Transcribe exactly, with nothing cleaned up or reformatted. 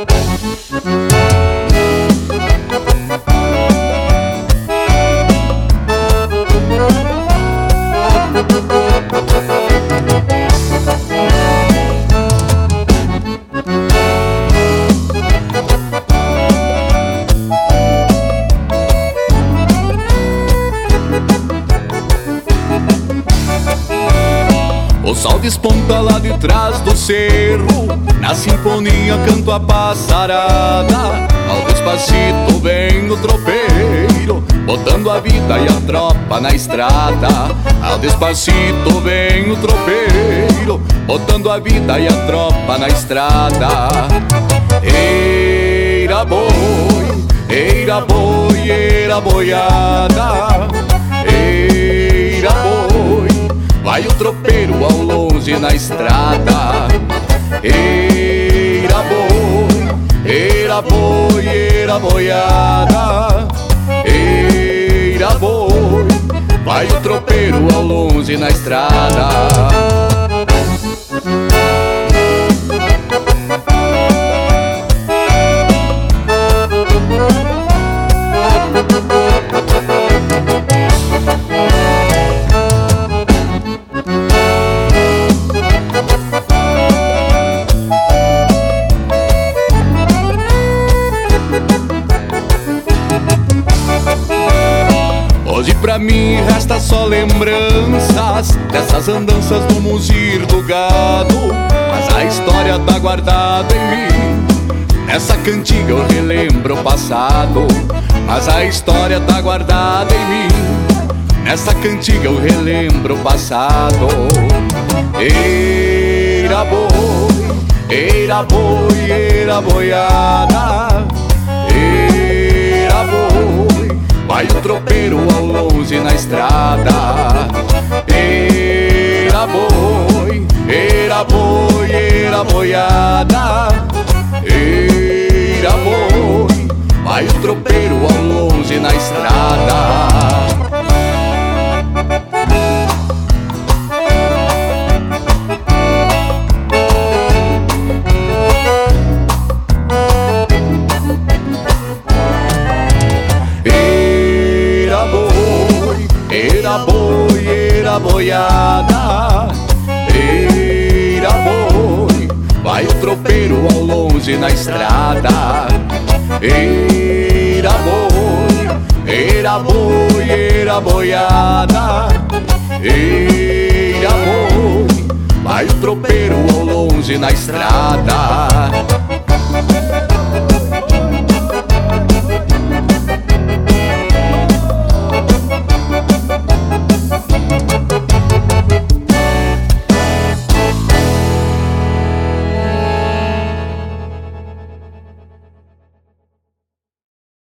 O sol desponta lá de trás do cerro, na sinfonia canto a passarada. Ao despacito vem o tropeiro, botando a vida e a tropa na estrada. Ao despacito vem o tropeiro, botando a vida e a tropa na estrada. Eira boi, eira boi, eira boiada. Eira boi, vai o tropeiro ao longe na estrada. Eira boi, eira boi, eira boiada. Eira boi, vai o tropeiro ao longe na estrada. Hoje pra mim resta só lembranças dessas andanças do muzir do gado, mas a história tá guardada em mim. Nessa cantiga eu relembro o passado, mas a história tá guardada em mim. Nessa cantiga eu relembro o passado. Eira boi, eira boi, eira boiada. Eira boi, vai o tropeiro ao longe na estrada. Eira boi, eira boi, eira boiada. Eira boi, vai o tropeiro ao longe na estrada. Eira boi, eira boiada. Eira boi, vai o tropeiro ao longe na estrada. Eira boi, eira boi, eira boiada. Eira boi, vai o tropeiro ao longe na estrada.